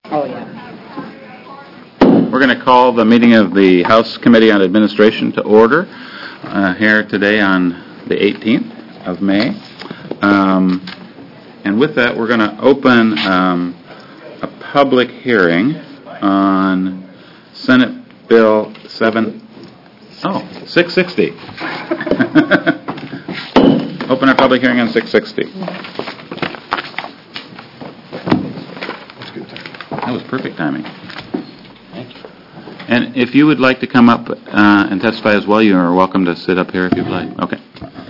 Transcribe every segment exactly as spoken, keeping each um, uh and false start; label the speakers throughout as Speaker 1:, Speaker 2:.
Speaker 1: Oh, yeah.
Speaker 2: We're going to call the meeting of the House Committee on Administration to order uh, here today on the eighteenth of May. Um, and with that, we're going to open um, a public hearing on Senate Bill seven, oh, six sixty. Open our public hearing on six sixty. That was perfect timing. Thank you. And if you would like to come up uh, and testify as well, you are welcome to sit up here if you'd like. Okay.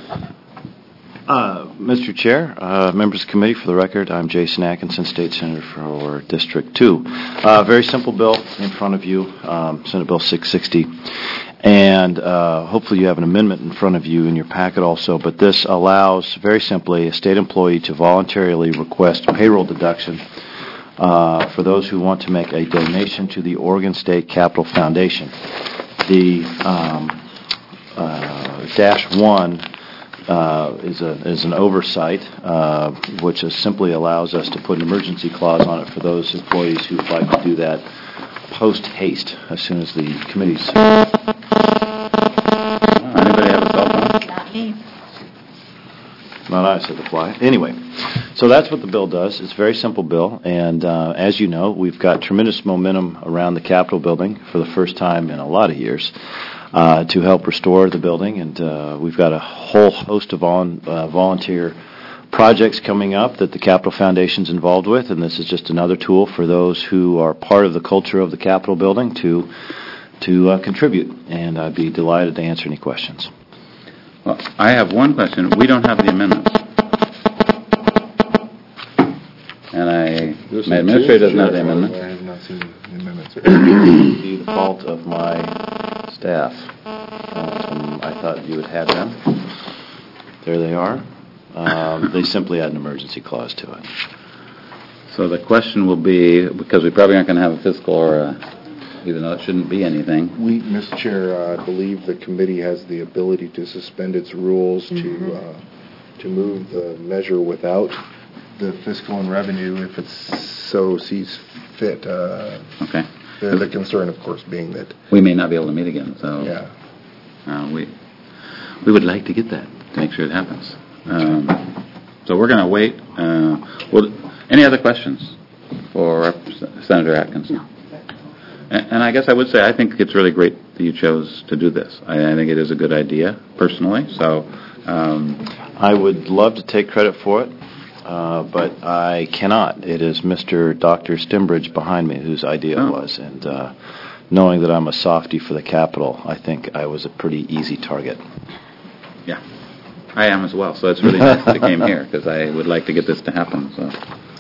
Speaker 3: Uh, Mister Chair, uh, members of the committee, for the record, I'm Jason Atkinson, State Senator for District two. Uh, very simple bill in front of you, um, Senate Bill six sixty. And uh, hopefully you have an amendment in front of you in your packet also, but this allows, very simply, a state employee to voluntarily request payroll deduction uh, for those who want to make a donation to the Oregon State Capital Foundation. The um, uh, dash one Uh, is a is an oversight, uh, which is simply allows us to put an emergency clause on it for those employees who'd like to do that post haste as soon as the committee's.
Speaker 2: Oh, anybody have a cell phone?
Speaker 1: Not me.
Speaker 3: Not I said the fly. Anyway, so that's what the bill does. It's a very simple bill, and uh, as you know, we've got tremendous momentum around the Capitol building for the first time in a lot of years. Uh, to help restore the building, and uh, we've got a whole host of on, uh, volunteer projects coming up that the Capitol Foundation's involved with, and this is just another tool for those who are part of the culture of the Capitol building to to uh, contribute, and I'd be delighted to answer any questions.
Speaker 2: Well, I have one question. We don't have the amendments. And I, my administrator doesn't have the amendments.
Speaker 4: I have not seen the amendments.
Speaker 3: It would be the fault of my staff. Um, I thought you had had them. There they are. Um, they simply add an emergency clause to it.
Speaker 2: So the question will be, because we probably aren't going to have a fiscal or a, even though it shouldn't be anything.
Speaker 4: We, Mister Chair, uh, I believe the committee has the ability to suspend its rules mm-hmm. to uh, to move the measure without the fiscal and revenue if it so sees fit. Uh,
Speaker 2: okay.
Speaker 4: The, the concern, of course, being that
Speaker 2: we may not be able to meet again. So
Speaker 4: yeah,
Speaker 2: uh, we we would like to get that to make sure it happens. Um, so we're going to wait. Uh, well, any other questions for Senator Atkinson?
Speaker 1: No.
Speaker 2: And, and I guess I would say I think it's really great that you chose to do this. I, I think it is a good idea personally. So um,
Speaker 3: I would love to take credit for it. Uh, but I cannot. It is Mister Doctor Stimbridge behind me whose idea
Speaker 2: oh.
Speaker 3: it was. And uh, knowing that I'm a softie for the Capitol, I think I was a pretty easy target.
Speaker 2: Yeah, I am as well. So it's really nice that it came here because I would like to get this to happen. So.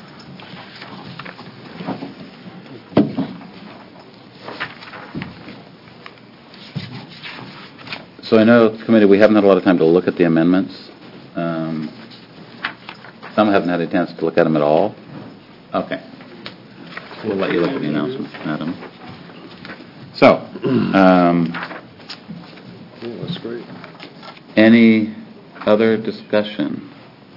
Speaker 2: So I know, committee, we haven't had a lot of time to look at the amendments. Um, Some haven't had a chance to look at them at all. Okay. We'll let you look at the announcement, Adam. So, um,
Speaker 4: yeah, that's great.
Speaker 2: Any other discussion?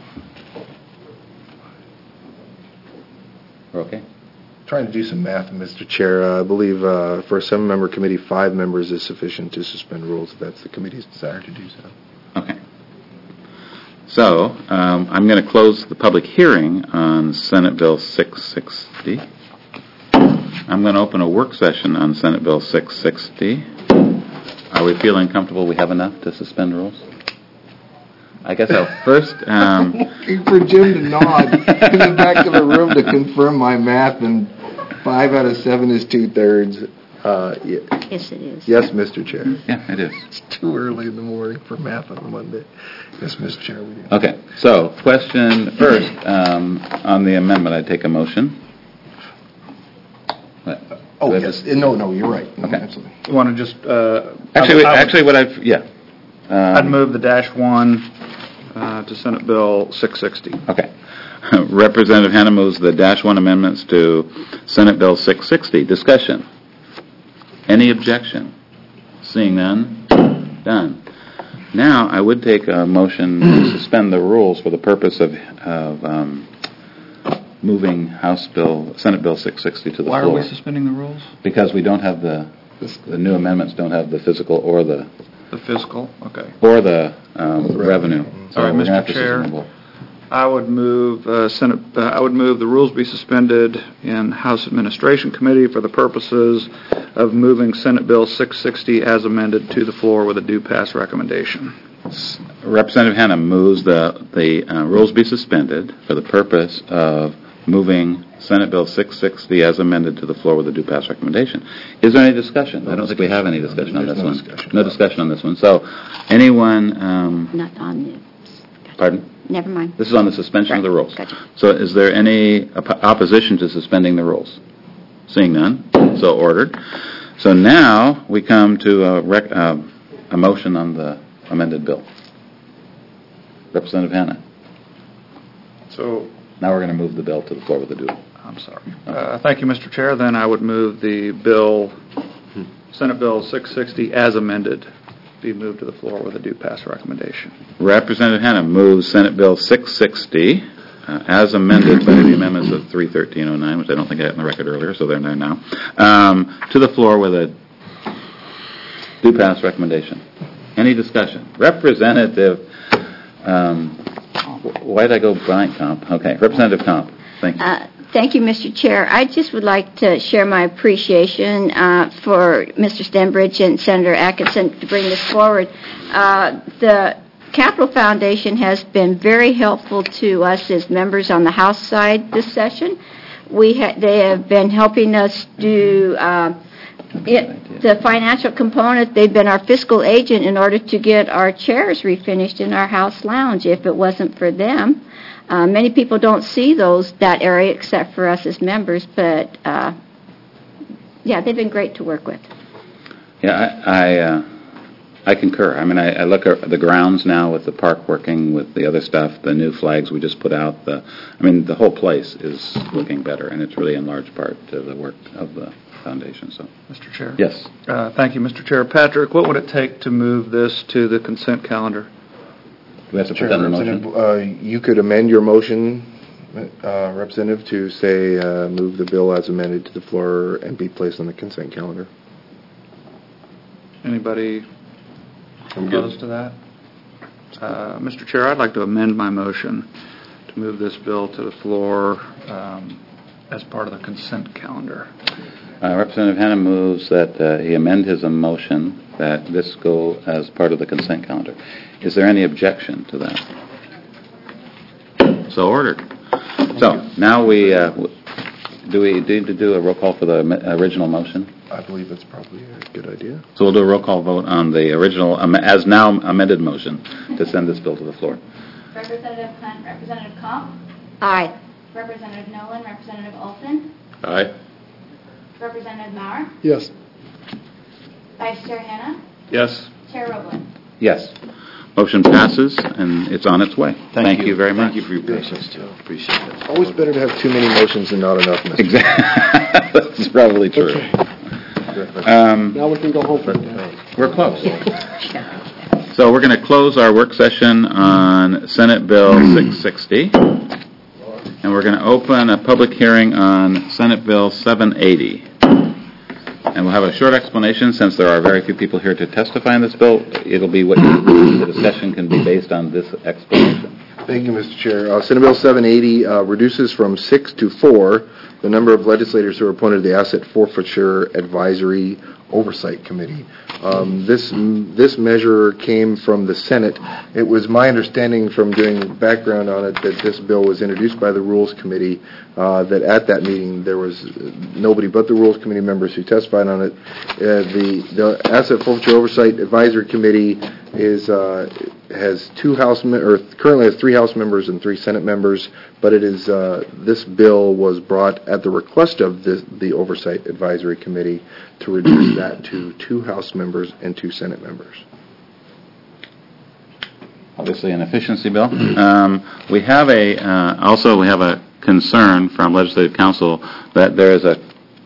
Speaker 2: We're okay?
Speaker 4: Trying to do some math, Mister Chair. Uh, I believe uh, for a seven-member committee, five members is sufficient to suspend rules if that's the committee's desire to do so.
Speaker 2: Okay. So, um, I'm going to close the public hearing on Senate Bill six sixty. I'm going to open a work session on Senate Bill six sixty. Are we feeling comfortable we have enough to suspend rules? I guess I'll first... Um,
Speaker 4: I'm looking for Jim to nod in the back of the room to confirm my math, and five out of seven is two-thirds. Uh, yeah.
Speaker 1: Yes, it is.
Speaker 4: Yes, Mister Chair.
Speaker 2: yeah, it is.
Speaker 4: It's too early in the morning for math on a Monday. Yes, Mister Chair, we do.
Speaker 2: Okay, so question first um, on the amendment. I take a motion. What?
Speaker 4: Oh, yes. Uh, no, no, you're right. No,
Speaker 2: okay.
Speaker 4: Absolutely.
Speaker 5: You want to just... Uh,
Speaker 2: actually,
Speaker 5: I, I,
Speaker 2: actually, what I've... Yeah. Um,
Speaker 5: I'd move the dash one uh, to Senate Bill six sixty.
Speaker 2: Okay. Representative Hanna moves the dash one amendments to Senate Bill six sixty. Discussion. Any objection? Seeing none, done. Now, I would take a motion to suspend the rules for the purpose of, of um, moving House Bill, Senate Bill six sixty to the
Speaker 5: Why
Speaker 2: floor.
Speaker 5: are we suspending the rules?
Speaker 2: Because we don't have the, the new amendments don't have the physical or the,
Speaker 5: The fiscal, okay.
Speaker 2: or the um, revenue. So
Speaker 5: All right,
Speaker 2: we're gonna
Speaker 5: Mister
Speaker 2: have to
Speaker 5: Chair.
Speaker 2: suspend both.
Speaker 5: I would move, uh, Senate, uh, I would move the rules be suspended in House Administration Committee for the purposes of moving Senate Bill six sixty as amended to the floor with a due pass recommendation.
Speaker 2: Representative Hannah moves the, the uh, rules be suspended for the purpose of moving Senate Bill six sixty as amended to the floor with a due pass recommendation. Is there any discussion? I don't think we have any discussion on this
Speaker 4: There's no
Speaker 2: one.
Speaker 4: discussion.
Speaker 2: No discussion on this one. So, anyone, um,
Speaker 1: Not on this. Gotcha.
Speaker 2: pardon?
Speaker 1: Never mind.
Speaker 2: This is on the suspension of the
Speaker 1: Right.
Speaker 2: rules.
Speaker 1: Gotcha.
Speaker 2: So is there any op- opposition to suspending the rules? Seeing none, so ordered. So now we come to a, rec- uh, a motion on the amended bill. Representative Hannah.
Speaker 5: So,
Speaker 2: Now we're going to move the bill to the floor with a due.
Speaker 5: I'm sorry. Uh, Thank you, Mister Chair. Then I would move the bill, Senate Bill six sixty as amended, be moved to the floor with a due pass recommendation.
Speaker 2: Representative Hannah moves Senate Bill six sixty uh, as amended by the amendments of three thirteen oh nine, which I don't think I had in the record earlier, so they're there now, um, to the floor with a due pass recommendation. Any discussion? Representative, um, wh- why did I go blank, Comp? Okay, Representative Comp, thank you.
Speaker 1: Uh, Thank you, Mister Chair. I just would like to share my appreciation uh, for Mister Stenbridge and Senator Atkinson to bring this forward. Uh, The Capital Foundation has been very helpful to us as members on the House side this session. We ha- They have been helping us do uh, it, the financial component. They've been our fiscal agent in order to get our chairs refinished in our House lounge. If it wasn't for them, Uh, many people don't see those, that area, except for us as members, but, uh, yeah, they've been great to work with.
Speaker 2: Yeah, I I, uh, I concur. I mean, I, I look at the grounds now with the park working with the other stuff, the new flags we just put out. The, I mean, the whole place is looking better, and it's really in large part to the work of the foundation. So,
Speaker 5: Mister Chair?
Speaker 2: yes,
Speaker 5: Uh, Thank you, Mister Chair. Patrick, what would it take to move this to the consent calendar?
Speaker 2: do we have to put that in the motion?
Speaker 4: Representative, uh, you could amend your motion, uh, Representative, to say, uh, move the bill as amended to the floor and be placed on the consent calendar.
Speaker 5: Anybody opposed to that? Uh, Mister Chair, I'd like to amend my motion to move this bill to the floor um, as part of the consent calendar.
Speaker 2: Uh, Representative Hannah moves that uh, he amend his motion that this go as part of the consent calendar. Is there any objection to that? So ordered. So now we, uh, w- do we need to do a roll call for the am- original motion?
Speaker 4: I believe that's probably a good idea.
Speaker 2: So we'll do a roll call vote on the original, um, as now amended motion to send this bill to the floor.
Speaker 6: Representative Hunt, Representative Comp,
Speaker 1: Aye.
Speaker 6: Representative Nolan, Representative Olson,
Speaker 2: Aye.
Speaker 6: Representative Maurer,
Speaker 4: Yes.
Speaker 6: Vice Chair Hannah,
Speaker 5: Yes.
Speaker 6: Chair Roblin.
Speaker 2: Yes. Motion passes, and it's on its way. Thank you very much.
Speaker 3: Thank you for your patience, too. Appreciate it.
Speaker 4: Always better to have too many motions than not enough, Mister
Speaker 2: Exactly. That's probably true. Um,
Speaker 7: Now we can go home for the day.
Speaker 2: We're close. So we're going to close our work session on Senate Bill six sixty, and we're going to open a public hearing on Senate Bill seven eighty. And we'll have a short explanation, since there are very few people here to testify on this bill. It'll be what the discussion can be based on this explanation.
Speaker 4: Thank you, Mister Chair. Uh, Senate Bill seven eighty uh, reduces from six to four the number of legislators who are appointed to the Asset Forfeiture Advisory Oversight Committee. Um, this this measure came from the Senate. It was my understanding from doing background on it that this bill was introduced by the Rules Committee, uh, that at that meeting there was nobody but the Rules Committee members who testified on it. Uh, the, the Asset Forfeiture Oversight Advisory Committee is uh, has two House me- or currently has three House members and three Senate members, but it is uh, this bill was brought at the request of the, the Oversight Advisory Committee to reduce that to two House members and two Senate members.
Speaker 2: Obviously an efficiency bill. Um, we have a, uh, also we have a concern from Legislative Council that there is a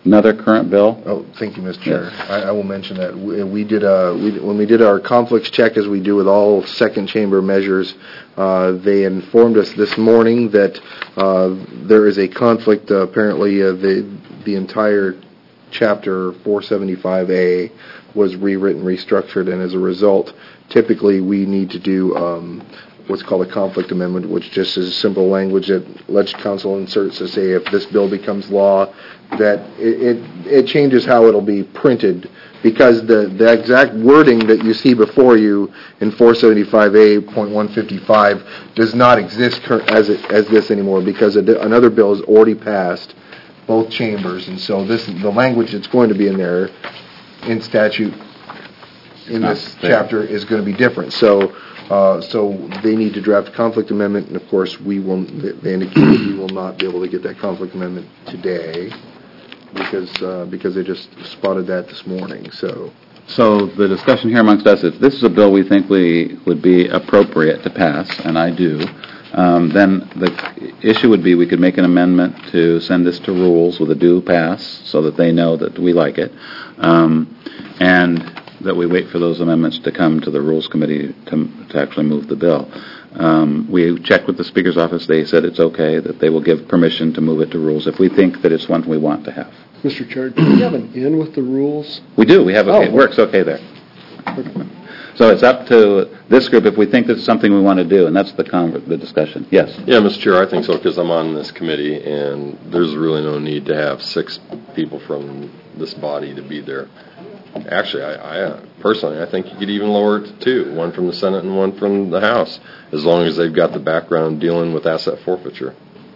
Speaker 2: another current bill.
Speaker 4: Oh, thank you, Mister Chair.
Speaker 2: Yes.
Speaker 4: I, I will mention that. We, we did, uh, we, when we did our conflicts check, as we do with all second chamber measures, uh, they informed us this morning that uh, there is a conflict. Uh, apparently, uh, the the entire chapter four seventy-five A was rewritten, restructured, and as a result, typically we need to do um, what's called a conflict amendment, which just is simple language that lets council inserts to say if this bill becomes law, that it, it, it changes how it'll be printed, because the, the exact wording that you see before you in four seventy-five A point one fifty-five does not exist cur- as it, as this anymore, because a, another bill has already passed both chambers, and so this the language that's going to be in there in statute in
Speaker 2: Not
Speaker 4: this
Speaker 2: there.
Speaker 4: chapter is going to be different. So. Uh, so they need to draft a conflict amendment, and of course we will. They indicated we will not be able to get that conflict amendment today because uh, because they just spotted that this morning. So
Speaker 2: So the discussion here amongst us, if this is a bill we think we would be appropriate to pass, and I do, um, then the issue would be we could make an amendment to send this to rules with a due pass so that they know that we like it, um, and that we wait for those amendments to come to the Rules Committee to, to actually move the bill. Um, we checked with the Speaker's office. They said it's okay, that they will give permission to move it to Rules if we think that it's one we want to have.
Speaker 7: Mister Chair, do we have an in with the rules?
Speaker 2: We do. We have. A,
Speaker 7: Oh.
Speaker 2: It works okay there. So it's up to this group if we think this is something we want to do, and that's the con- the discussion. Yes.
Speaker 8: Yeah, Mister Chair, I think so, because I'm on this committee, and there's really no need to have six people from this body to be there. Actually, I, I uh, personally, I think you could even lower it to two, one from the Senate and one from the House, as long as they've got the background dealing with asset forfeiture.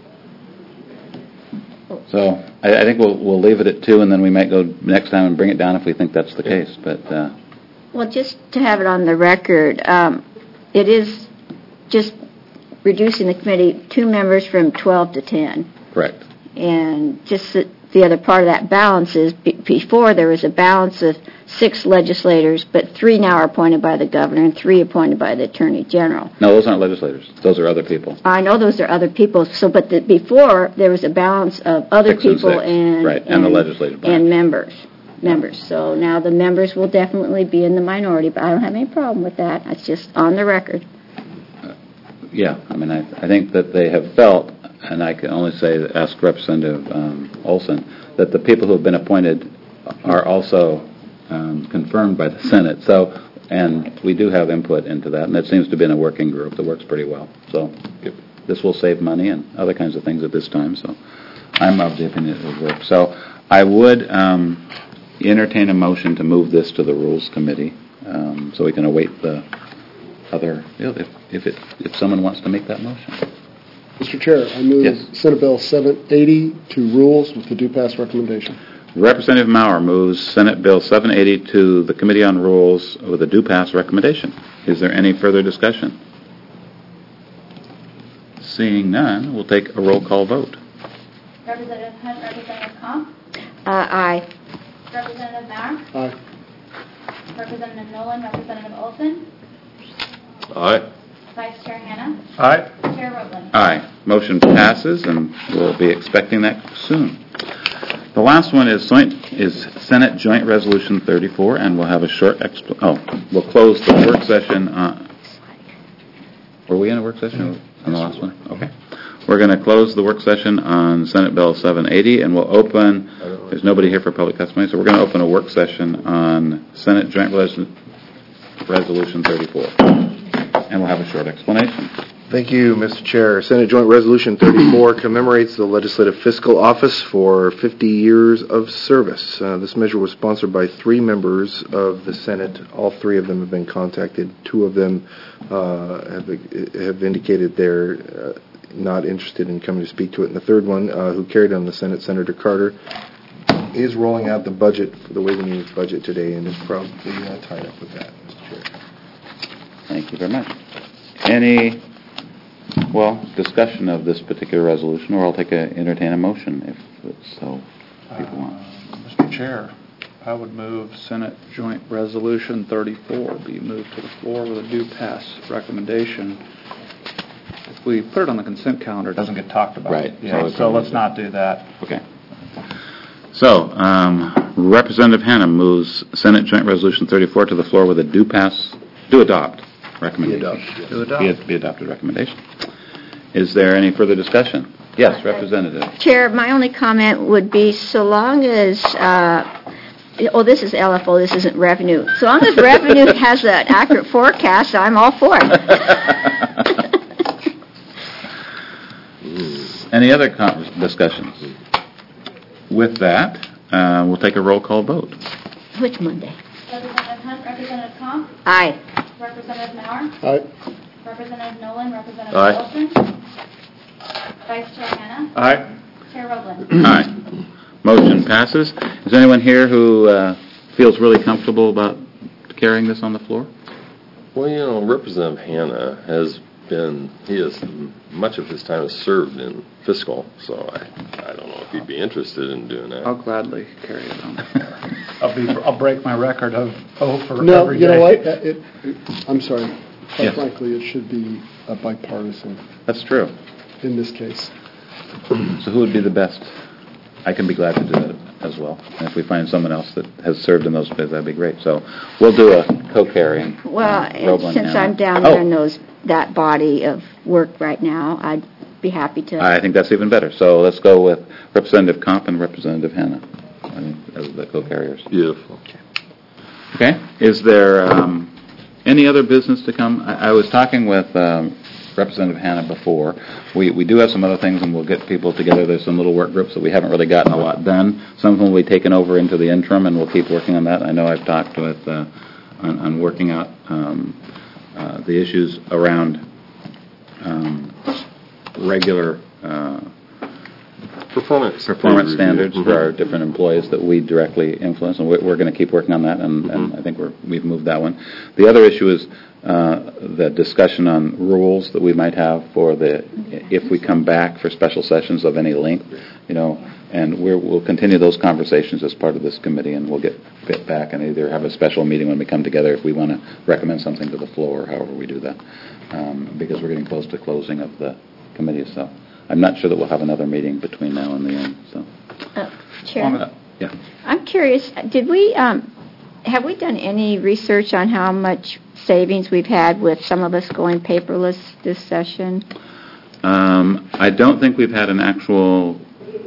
Speaker 2: So I, I think we'll we'll leave it at two, and then we might go next time and bring it down if we think that's the case. But uh,
Speaker 1: Well, just to have it on the record, um, it is just reducing the committee two members from twelve to ten.
Speaker 2: correct.
Speaker 1: And just the, the other part of that balance is be, before there was a balance of six legislators, but three now are appointed by the governor and three appointed by the attorney general.
Speaker 2: No, those aren't legislators. Those are other people.
Speaker 1: I know those are other people. So, but the, before there was a balance of other
Speaker 2: Six and
Speaker 1: people
Speaker 2: six.
Speaker 1: and
Speaker 2: Right, and the legislative branch.
Speaker 1: and members, members. So now the members will definitely be in the minority, but I don't have any problem with that. It's just on the record.
Speaker 2: Yeah, I mean, I, I think that they have felt, and I can only say, ask Representative um, Olson, that the people who have been appointed are also um, confirmed by the Senate. So, and we do have input into that, and it seems to be in a working group that works pretty well. So, this will save money and other kinds of things at this time. So, I'm of the opinion it would work. So, I would um, entertain a motion to move this to the Rules Committee, um, so we can await the other, if if it if someone wants to make that motion.
Speaker 7: Mister Chair, I move
Speaker 2: Yes.
Speaker 7: Senate Bill seven eighty to rules with the due pass recommendation.
Speaker 2: Representative Maurer moves Senate Bill seven eighty to the Committee on Rules with a due pass recommendation. Is there any further discussion? Seeing none, we'll take a roll call vote.
Speaker 6: Representative Hunt, Representative Comp,
Speaker 1: Uh, aye.
Speaker 6: Representative Maurer,
Speaker 7: Aye.
Speaker 6: Representative Nolan, Representative Olson,
Speaker 8: Aye.
Speaker 6: Vice Chair Hannah,
Speaker 5: Aye.
Speaker 6: Chair Roebling.
Speaker 2: Aye. Motion passes, and we'll be expecting that soon. The last one is joint, is Senate Joint Resolution thirty-four, and we'll have a short expl- oh, we'll close the work session. Uh, were we in a work session on the last one? Okay. We're going to close the work session on Senate Bill seven eighty, and we'll open, there's nobody here for public testimony, so we're going to open a work session on Senate Joint Resolution Resolution thirty-four. And we'll have a short explanation.
Speaker 4: thank you, Mister Chair. Senate Joint Resolution thirty-four commemorates the Legislative Fiscal Office for fifty years of service. Uh, this measure was sponsored by three members of the Senate. All three of them have been contacted. Two of them uh, have, have indicated they're uh, not interested in coming to speak to it. And the third one, uh, who carried on the Senate, Senator Carter, is rolling out the budget for the Ways and Means budget today, and is probably uh, tied up with that, Mister Chair.
Speaker 2: Thank you very much. Any, well, discussion of this particular resolution, or I'll take a, entertain a motion if it's so people want.
Speaker 5: Mister Chair, I would move Senate Joint Resolution thirty-four be moved to the floor with a due pass recommendation. If we put it on the consent calendar, it doesn't get talked about.
Speaker 2: Right.
Speaker 5: Yeah,
Speaker 2: So
Speaker 5: so let's not do that.
Speaker 2: Okay. So, um, Representative Hannah moves Senate Joint Resolution thirty-four to the floor with a do pass, do adopt recommendation.
Speaker 4: Be adopted, yes.
Speaker 2: Do adopt. Be, be adopted recommendation. Is there any further discussion? Yes, Representative.
Speaker 1: Chair, my only comment would be, so long as, uh, oh, this is L F O, this isn't revenue. So long as revenue has an accurate forecast, I'm all for it.
Speaker 2: Any other con- discussions? With that, uh, we'll take a roll call vote.
Speaker 1: Which Monday?
Speaker 6: Representative Hunt, Representative Comp,
Speaker 1: Aye.
Speaker 6: Representative Mauer,
Speaker 7: Aye.
Speaker 6: Representative Nolan, Representative
Speaker 8: Aye.
Speaker 6: Olson, Vice Chair Hannah,
Speaker 5: Aye.
Speaker 6: Chair Roblin.
Speaker 2: Aye. Motion passes. Is there anyone here who uh, feels really comfortable about carrying this on the floor?
Speaker 8: Well, you know, Representative Hannah has been, he has, much of his time has served in fiscal, so I, I don't know if he'd be interested in doing that.
Speaker 5: I'll gladly carry it on.
Speaker 9: I'll be, I'll break my record of oh for
Speaker 7: No,
Speaker 9: every
Speaker 7: you know
Speaker 9: day.
Speaker 7: what? Uh, It, it- I'm sorry. Quite
Speaker 2: Yes.
Speaker 7: frankly, it should be uh, bipartisan
Speaker 2: That's true.
Speaker 7: in this case.
Speaker 2: So who would be the best? I can be glad to do it as well. And if we find someone else that has served in those places, that'd be great. So we'll do a co-carrying.
Speaker 1: Well,
Speaker 2: uh,
Speaker 1: and
Speaker 2: Roblin
Speaker 1: since
Speaker 2: and-
Speaker 1: I'm down
Speaker 2: Oh,
Speaker 1: there in those, that body of work right now, I'd be happy to.
Speaker 2: I think that's even better. So let's go with Representative Comp and Representative Hannah I think, as the co-carriers.
Speaker 8: Beautiful.
Speaker 2: Okay. Is there um, any other business to come? I, I was talking with um, Representative Hannah before. We we do have some other things, and we'll get people together. There's some little work groups that we haven't really gotten a lot done. Some of them will be taken over into the interim, and we'll keep working on that. I know I've talked with uh, on, on working out um, uh, the issues around um, regular uh,
Speaker 8: Performance.
Speaker 2: performance
Speaker 8: review.
Speaker 2: standards
Speaker 8: Mhm.
Speaker 2: for our different employees that we directly influence, and we're, we're going to keep working on that, and, and
Speaker 8: Mhm.
Speaker 2: I think we're, we've moved that one. The other issue is uh, the discussion on rules that we might have for the, if we come back for special sessions of any length, you know, and we're, we'll continue those conversations as part of this committee, and we'll get, get back and either have a special meeting when we come together if we want to recommend something to the floor, or however we do that, um, because we're getting close to closing of the committee, so I'm not sure that we'll have another meeting between now and the end, so.
Speaker 1: Uh, Chair?
Speaker 2: Uh, Yeah.
Speaker 1: I'm curious, did we, um, have we done any research on how much savings we've had with some of us going paperless this session?
Speaker 2: Um, I don't think we've had an actual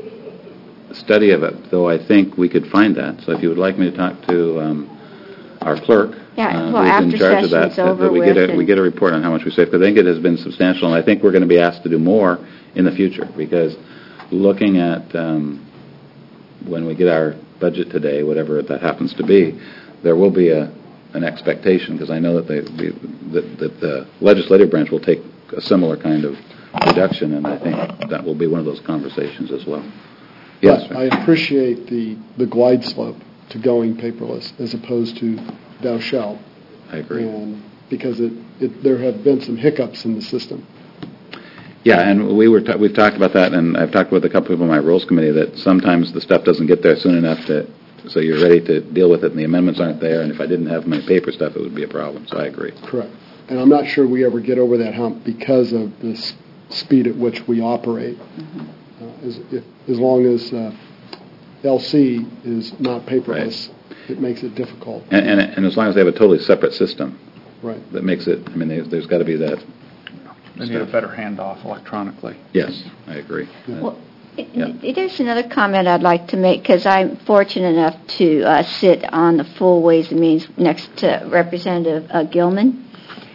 Speaker 2: study of it, though I think we could find that. So if you would like me to talk to um, our clerk,
Speaker 1: Yeah,
Speaker 2: uh,
Speaker 1: well,
Speaker 2: who's in
Speaker 1: after
Speaker 2: charge of that,
Speaker 1: session's
Speaker 2: that-
Speaker 1: over
Speaker 2: that we get
Speaker 1: with
Speaker 2: a, we
Speaker 1: and-
Speaker 2: get a report on how much we saved, because I think it has been substantial, and I think we're going to be asked to do more in the future, because looking at um, when we get our budget today, whatever that happens to be, there will be a an expectation, because I know that, they, the, that, that the legislative branch will take a similar kind of reduction, and I think that will be one of those conversations as well. Yes,
Speaker 7: But I appreciate the, the glide slope to going paperless as opposed to thou shalt.
Speaker 2: I agree.
Speaker 7: And because it, it, there have been some hiccups in the system.
Speaker 2: Yeah, and we were ta- we've talked about that, and I've talked with a couple of people on my rules committee that sometimes the stuff doesn't get there soon enough to, so you're ready to deal with it, and the amendments aren't there, and if I didn't have my paper stuff, it would be a problem, so I agree.
Speaker 7: Correct. And I'm not sure we ever get over that hump because of the s- speed at which we operate. Uh, as, if, as long as uh, L C is not paperless, it makes it difficult.
Speaker 2: And, and and as long as they have a totally separate system,
Speaker 7: Right.
Speaker 2: that makes it, I mean, there's, there's got to be that.
Speaker 5: They need a better handoff electronically.
Speaker 2: Yes, I agree.
Speaker 1: Well, it-
Speaker 2: Yeah.
Speaker 1: it- there's another comment I'd like to make, because I'm fortunate enough to uh, sit on the full Ways and Means next to Representative uh, Gilman.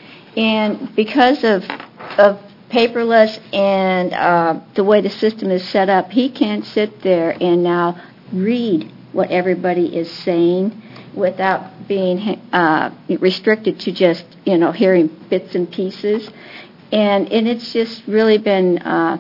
Speaker 1: And because of of paperless and uh, the way the system is set up, he can sit there and now read what everybody is saying without being uh, restricted to just, you know, hearing bits and pieces. And and it's just really been uh,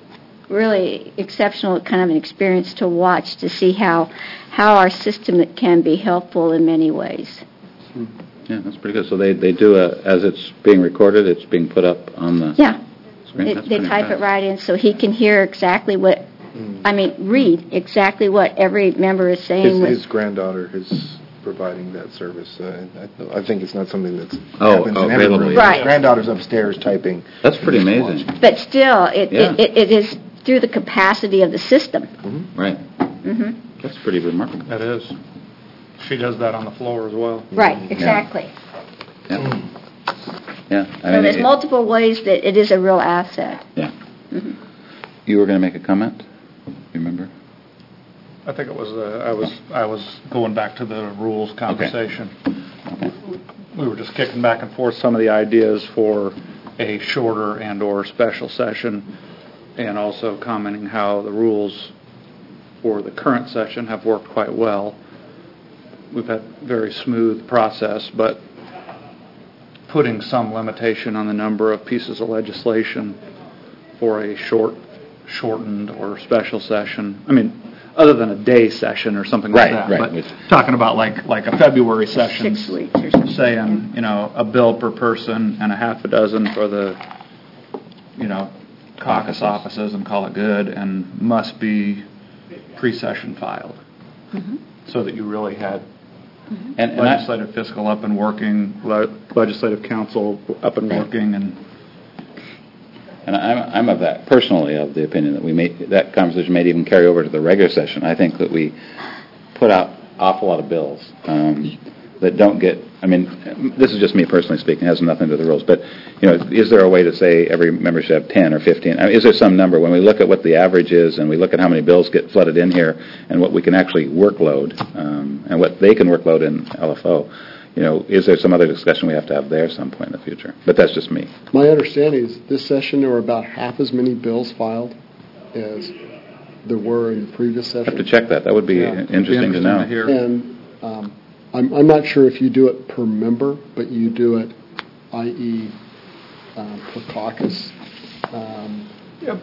Speaker 1: really exceptional, kind of an experience to watch, to see how how our system can be helpful in many ways.
Speaker 2: Yeah, that's pretty good. So they, they do, a, as it's being recorded, it's being put up on the
Speaker 1: Yeah,
Speaker 2: screen?
Speaker 1: they,
Speaker 2: That's
Speaker 1: they
Speaker 2: pretty
Speaker 1: type
Speaker 2: fast.
Speaker 1: it right in so he can hear exactly what, I mean, read exactly what every member is saying.
Speaker 4: His,
Speaker 1: with-
Speaker 4: his granddaughter is providing that service. Uh, I, I think it's not something that's
Speaker 2: Oh,
Speaker 4: happens
Speaker 2: oh,
Speaker 4: in every
Speaker 2: available,
Speaker 4: room.
Speaker 2: yeah.
Speaker 1: Right.
Speaker 4: His granddaughter's upstairs typing.
Speaker 2: That's pretty
Speaker 4: He's
Speaker 2: amazing.
Speaker 4: watching.
Speaker 1: But still, it,
Speaker 2: Yeah.
Speaker 1: it, it is through the capacity of the system.
Speaker 2: Right.
Speaker 1: hmm
Speaker 2: That's pretty remarkable.
Speaker 9: That is. She does that on the floor as well.
Speaker 1: Right, exactly.
Speaker 2: Yeah. Yeah. I
Speaker 1: So
Speaker 2: mean,
Speaker 1: there's
Speaker 2: it-
Speaker 1: multiple ways that it is a real asset.
Speaker 2: Yeah.
Speaker 1: Mhm.
Speaker 2: You were going to make a comment? You remember?
Speaker 9: I think it was, uh, I was, I was going back to the rules conversation.
Speaker 2: Okay.
Speaker 9: We were just kicking back and forth some of the ideas for a shorter and/or special session, and also commenting how the rules for the current session have worked quite well. We've had very smooth process, but putting some limitation on the number of pieces of legislation for a short, shortened or special session. I mean, other than a day session or something like
Speaker 2: Right,
Speaker 9: that.
Speaker 2: right.
Speaker 9: But talking about like, like a February session.
Speaker 1: Six weeks or something.
Speaker 9: Saying, you know, a bill per person and a half a dozen for the, you know, caucus offices and call it good, and must be pre-session filed.
Speaker 1: Mhm.
Speaker 9: So that you really had
Speaker 2: And, and I,
Speaker 9: legislative fiscal up and working, le- legislative council up and working, and
Speaker 2: and I'm, I'm of that, personally of the opinion that we may, that conversation may even carry over to the regular session. I think that we put out awful lot of bills um, that don't get, I mean, this is just me personally speaking, it has nothing to do with the rules, but, you know, is there a way to say every member should have ten or fifteen? I mean, is there some number? When we look at what the average is and we look at how many bills get flooded in here and what we can actually workload um, and what they can workload in L F O, you know, is there some other discussion we have to have there some point in the future? But that's just me.
Speaker 7: My understanding is this session there were about half as many bills filed as there were in the previous
Speaker 2: I have to
Speaker 7: session.
Speaker 2: check that. That would be
Speaker 9: Yeah, it'd be
Speaker 2: interesting to know.
Speaker 9: hear.
Speaker 7: And um, I'm, I'm not sure if you do it per member, but you do it, that is, um, per caucus. Um,
Speaker 9: Yep.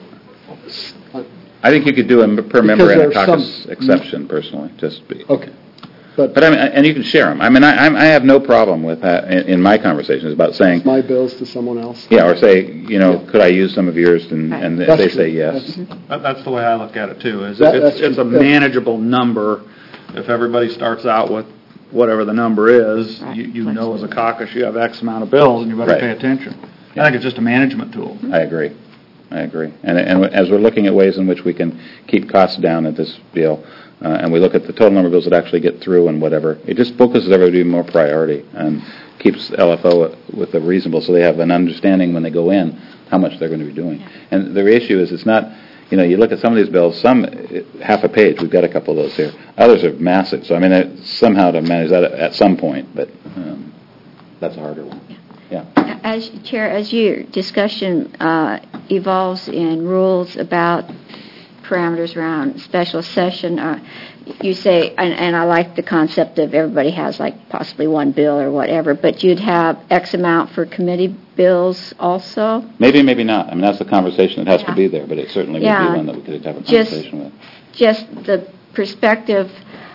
Speaker 7: s- uh,
Speaker 2: I think you could do a per member and a
Speaker 7: there are
Speaker 2: caucus
Speaker 7: some-
Speaker 2: exception, personally, just be.
Speaker 7: Okay. But
Speaker 2: But I mean, and you can share them. I mean, I, I'm- I have no problem with that in, in my conversations about saying,
Speaker 7: my bills to someone else.
Speaker 2: yeah, or say, you know, could I use some of yours, and,
Speaker 1: Right.
Speaker 2: and if
Speaker 7: That's
Speaker 2: they
Speaker 7: true.
Speaker 2: say yes.
Speaker 7: That's-
Speaker 9: That- That's the way I look at it, too, is
Speaker 7: That-
Speaker 9: if
Speaker 7: that's
Speaker 9: it's, it's a
Speaker 7: true. That's-
Speaker 9: manageable number. If everybody starts out with whatever the number is,
Speaker 1: Right.
Speaker 9: you, you know as a caucus, you have X amount of bills, and you better
Speaker 2: Right.
Speaker 9: pay attention. I think it's just a management tool.
Speaker 2: I agree. I agree. And, and as we're looking at ways in which we can keep costs down at this deal, uh, and we look at the total number of bills that actually get through and whatever, it just focuses everybody more priority and keeps L F O with a reasonable, so they have an understanding when they go in how much they're going to be doing. And the issue is, it's not, you know, you look at some of these bills, some, uh, half a page, we've got a couple of those here. Others are massive, so I mean, it- somehow to manage that at, at some point, but um, that's a harder one. Yeah.
Speaker 1: As Chair, as your discussion uh, evolves in rules about parameters around special session, uh, you say, and, and I like the concept of everybody has like possibly one bill or whatever, but you'd have X amount for committee bills also?
Speaker 2: Maybe, maybe not. I mean, that's the conversation that has to
Speaker 1: Yeah.
Speaker 2: be there, but it certainly would
Speaker 1: Yeah.
Speaker 2: be one that we could have a
Speaker 1: Just-
Speaker 2: conversation with.
Speaker 1: Just the perspective,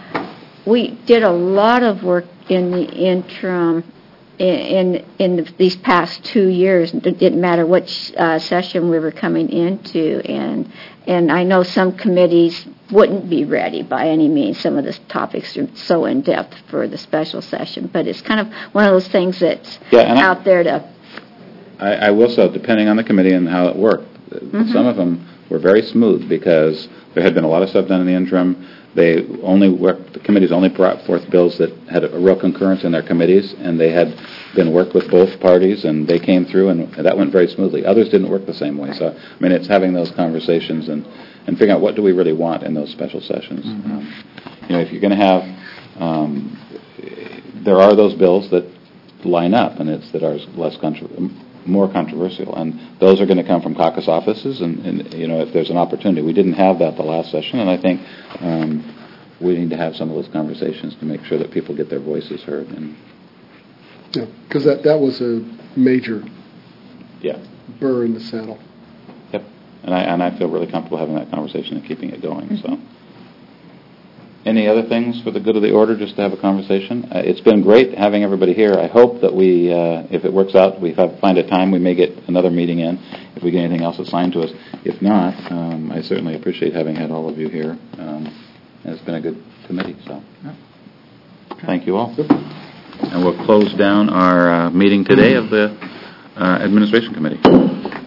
Speaker 1: we did a lot of work in the interim in in these past two years. It didn't matter which uh, session we were coming into, and and I know some committees wouldn't be ready by any means. Some of the topics are so in depth for the special session, but it's kind of one of those things that's
Speaker 2: Yeah, and I-
Speaker 1: out there to.
Speaker 2: I, I will say, depending on the committee and how it worked,
Speaker 1: Mm-hmm.
Speaker 2: some of them were very smooth because there had been a lot of stuff done in the interim. They only worked, the committees only brought forth bills that had a real concurrence in their committees, and they had been worked with both parties, and they came through, and that went very smoothly. Others didn't work the same way. So, I mean, it's having those conversations and, and figuring out what do we really want in those special sessions.
Speaker 9: Mm-hmm.
Speaker 2: Um, you know, if you're going to have, um, there are those bills that line up, and it's that are less contro- more controversial, and those are going to come from caucus offices, and, and you know, if there's an opportunity. We didn't have that the last session, and I think um, we need to have some of those conversations to make sure that people get their voices heard. And
Speaker 7: Yeah, because that, that was a major
Speaker 2: yeah,
Speaker 7: burr in the saddle.
Speaker 2: yep. And I and I feel really comfortable having that conversation and keeping it going. So, any other things for the good of the order? Just to have a conversation. Uh, it's been great having everybody here. I hope that we, uh, if it works out, we have, find a time, we may get another meeting in if we get anything else assigned to us. If not, um, I certainly appreciate having had all of you here. Um, and it's been a good committee. So, thank you all. And we'll close down our uh, meeting today of the uh, Administration Committee.